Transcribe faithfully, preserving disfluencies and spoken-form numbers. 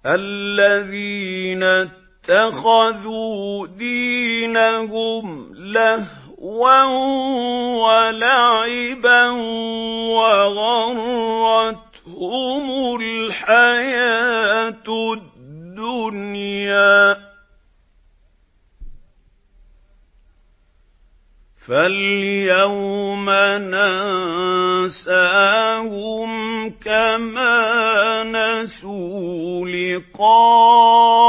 الَّذِينَ اتَّخَذُوا دِينَهُمْ لَهْوًا وَلَعِبًا وَغَرَّتْهُمُ الْحَيَاةُ الدُّنْيَا فَالْيَوْمَ نَنسَاهُمْ كَمَا نَسُوا لِقَاءَ